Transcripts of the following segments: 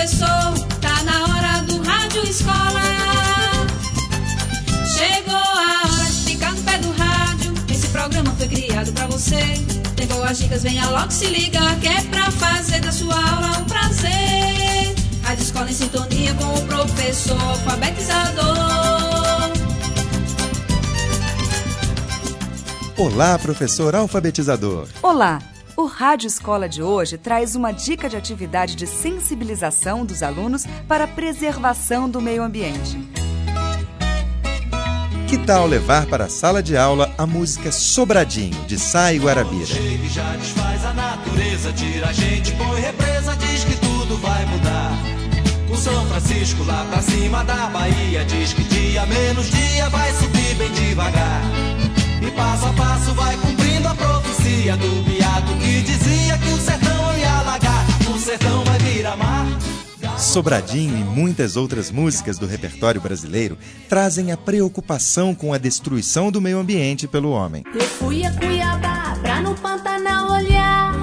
professor, tá na hora do Rádio Escola. Chegou a hora de ficar no pé do rádio. Esse programa foi criado pra você. Tem boas dicas, venha logo se ligar, que é pra fazer da sua aula um prazer. Rádio Escola em sintonia com o professor alfabetizador. Olá, professor alfabetizador. Olá! O Rádio Escola de hoje traz uma dica de atividade de sensibilização dos alunos para a preservação do meio ambiente. Que tal levar para a sala de aula a música Sobradinho, de Sá e Guarabira? Chega e já desfaz a natureza, tira a gente, põe represa, diz que tudo vai mudar. O São Francisco lá pra cima da Bahia diz que dia menos dia vai subir bem devagar. E passo a passo vai cumprindo a profecia do beato que dizia que o sertão ia alagar, o sertão vai virar mar. Sobradinho e muitas outras músicas do repertório brasileiro trazem a preocupação com a destruição do meio ambiente pelo homem. Eu fui a Cuiabá pra no Pantanal olhar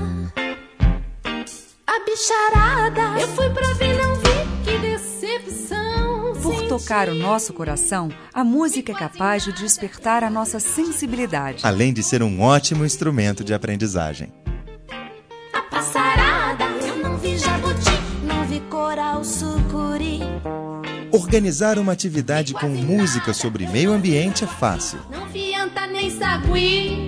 a bicharada. Eu fui pra ver, não vi, que decepção. Por tocar o nosso coração, a música é capaz de despertar a nossa sensibilidade. Além de ser um ótimo instrumento de aprendizagem. A passarada, eu não vi jabuti, não vi coral, sucuri. Organizar uma atividade com música sobre meio ambiente é fácil. Não vi anta nem sagui.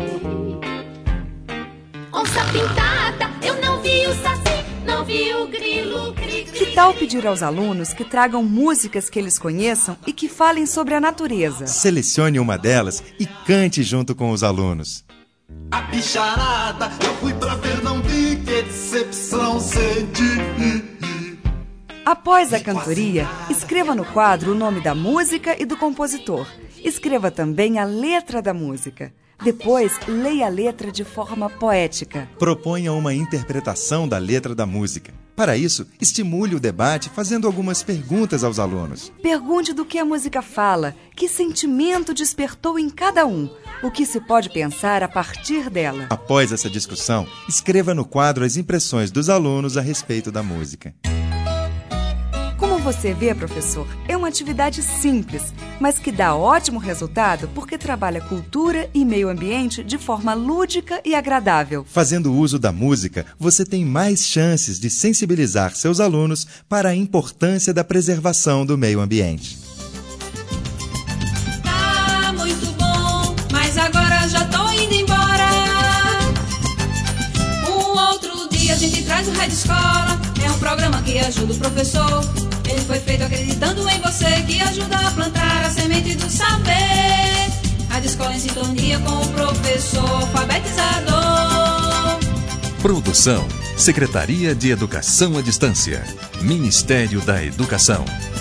Onça pintada, eu não vi o saci, não vi o grilo, cri-cri. Que tal pedir aos alunos que tragam músicas que eles conheçam e que falem sobre a natureza? Selecione uma delas e cante junto com os alunos. A bicharada, eu fui pra ver, não vi, que decepção senti. Após a cantoria, escreva no quadro o nome da música e do compositor. Escreva também a letra da música. Depois, leia a letra de forma poética. Proponha uma interpretação da letra da música. Para isso, estimule o debate fazendo algumas perguntas aos alunos. Pergunte do que a música fala, que sentimento despertou em cada um, o que se pode pensar a partir dela. Após essa discussão, escreva no quadro as impressões dos alunos a respeito da música. Como você vê, professor, é uma atividade simples, mas que dá ótimo resultado porque trabalha cultura e meio ambiente de forma lúdica e agradável. Fazendo uso da música, você tem mais chances de sensibilizar seus alunos para a importância da preservação do meio ambiente. Tá muito bom, mas agora já tô indo embora. Um outro dia a gente traz o Rádio Escola. É um programa que ajuda o professor. Ele foi feito acreditando em você, que ajuda a plantar a semente do saber. Rádio Escola em sintonia com o professor alfabetizador. Produção: Secretaria de Educação à Distância, Ministério da Educação.